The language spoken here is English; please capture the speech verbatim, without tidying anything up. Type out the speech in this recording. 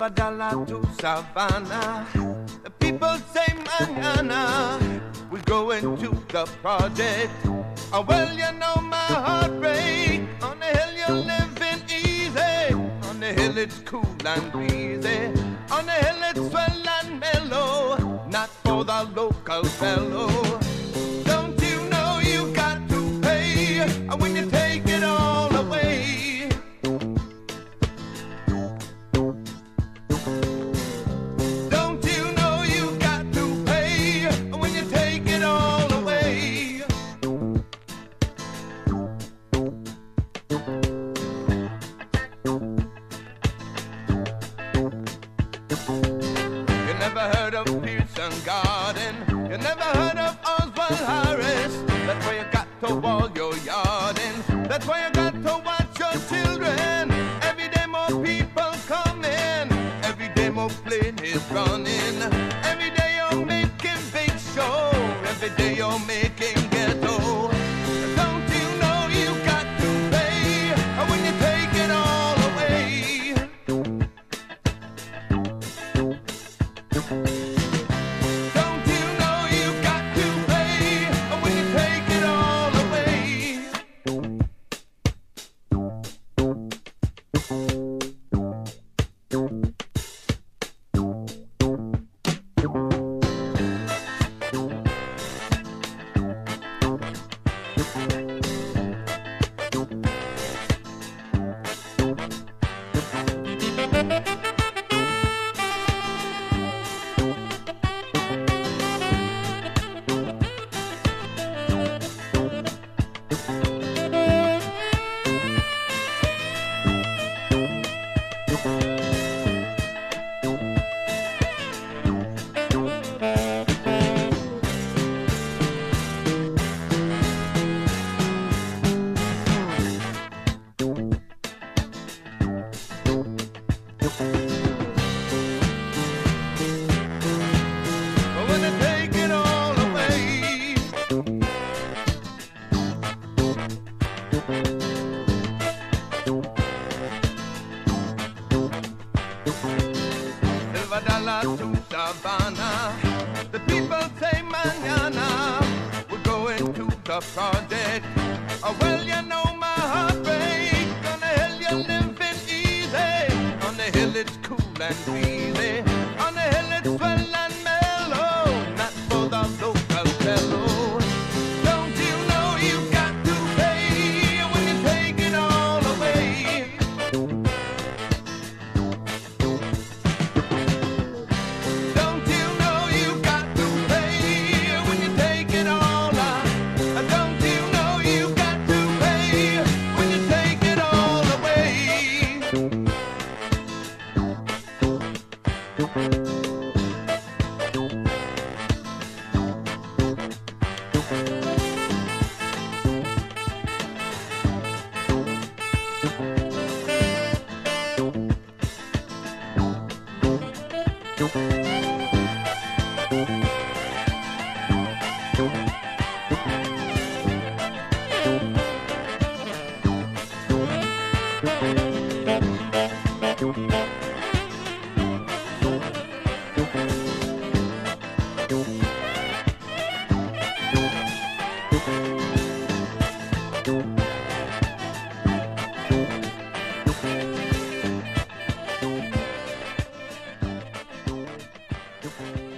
Badala to Savannah. The people say mañana we go into the project. Oh, well, you know my heartbreak. On the hill you're living easy. On the hill it's cool and breezy. On the hill it's swell and mellow. Not for the local fellow. Don't you know you got to pay when you take it all away? Don't you know you got to pay when you take it all away? You never heard of Pearson Garden? You never heard of Oswald Harris? That's why you got to wall your yard in. That's why you got to watch your children. Every day more people come in. Every day more plane is running. Every day you're making big show. Every day you're making ghetto. Don't you know you got to pay when you take it all away? Don't you know you got to pay when you take it all away? But when they take it all away, Silverdala to Savannah. The people say mañana we're going to the project. Oh, well, you know my heartbreak. On the hill you're living easy. On the hill it's cool and breezy. On the hill it's swell and mellow. Not for the local fellow. Don't you know you got to pay when you take it all away? Don't you know you got to pay when you take it all out? Don't you know you got to pay when you take it all away? Thank you.